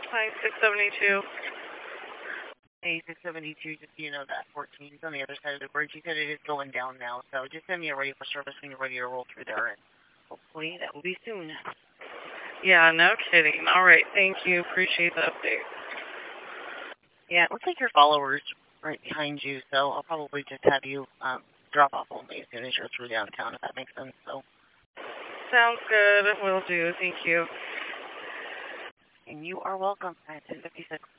Hi, 672. Hey, 672, just so you know that 14 is on the other side of the bridge. You said it is going down now, so just send me a ready for service when you're ready to roll through there, and hopefully that will be soon. Yeah, no kidding. All right, thank you. Appreciate the update. Yeah, it looks like your follower's right behind you, so I'll probably just have you drop off only as soon as you're through downtown, if that makes sense. So. Sounds good. Will do. Thank you. And you are welcome at 1056.